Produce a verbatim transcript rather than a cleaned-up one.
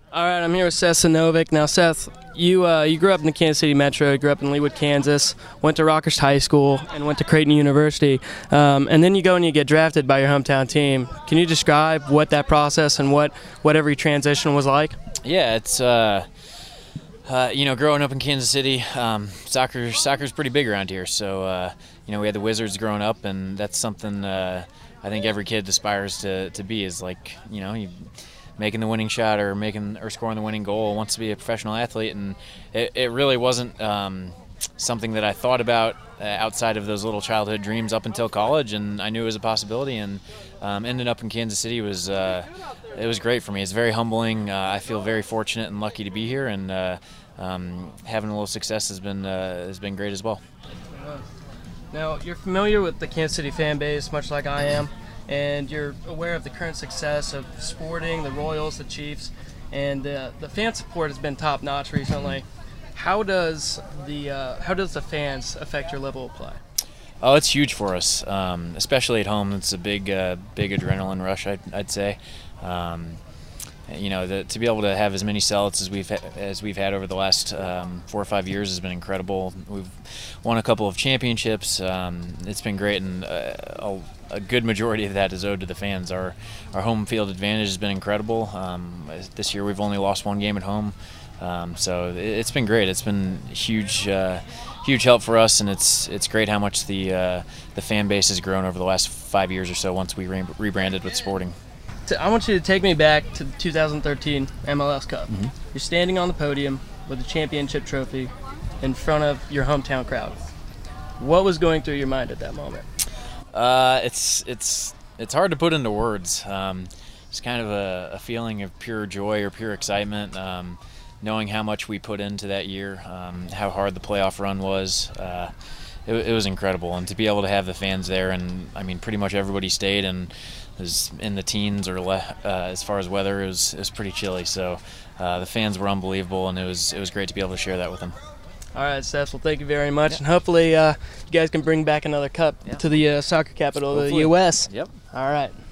All right, I'm here with Seth Sinovic. Now, Seth, you uh, you grew up in the Kansas City Metro. You grew up in Leawood, Kansas. Went to Rockhurst High School and went to Creighton University. Um, and then you go and you get drafted by your hometown team. Can you describe what that process and what what every transition was like? Yeah, it's uh, uh, you know, growing up in Kansas City, um, soccer soccer's pretty big around here. So uh, you know, we had the Wizards growing up, and that's something uh, I think every kid aspires to to be. Is like, you know, you. making the winning shot or making or scoring the winning goal, wants to be a professional athlete, and it, it really wasn't um, something that I thought about uh, outside of those little childhood dreams up until college, and I knew it was a possibility. And um, ending up in Kansas City was uh, it was great for me. It's very humbling. Uh, I feel very fortunate and lucky to be here, and uh, um, having a little success has been uh, has been great as well. Now, you're familiar with the Kansas City fan base, much like I am. And you're aware of the current success of Sporting, the Royals, the Chiefs, and uh, the fan support has been top-notch recently. How does the uh, how does the fans affect your level of play? Oh, it's huge for us, um, especially at home. It's a big, uh, big adrenaline rush, I'd, I'd say. Um, you know, the, to be able to have as many sellouts as we've ha- as we've had over the last um, four or five years has been incredible. We've won a couple of championships. Um, it's been great, and uh, a, a good majority of that is owed to the fans. Our our home field advantage has been incredible. Um, this year we've only lost one game at home, um, so it, it's been great. It's been huge, uh, huge help for us, and it's it's great how much the uh, the fan base has grown over the last five years or so once we re- rebranded with Sporting. I want you to take me back to the two thousand thirteen M L S Cup. Mm-hmm. You're standing on the podium with a championship trophy in front of your hometown crowd. What was going through your mind at that moment? Uh, it's it's it's hard to put into words. Um, it's kind of a, a feeling of pure joy or pure excitement, um, knowing how much we put into that year, um, how hard the playoff run was. Uh, it, it was incredible, and to be able to have the fans there, and I mean, pretty much everybody stayed and was in the teens or le- uh, as far as weather, it was, it was pretty chilly. So uh, the fans were unbelievable, and it was it was great to be able to share that with them. All right, Seth. Well, thank you very much, yeah. and hopefully uh, you guys can bring back another cup yeah. to the uh, soccer capital Hopefully. of the U S Yep. All right.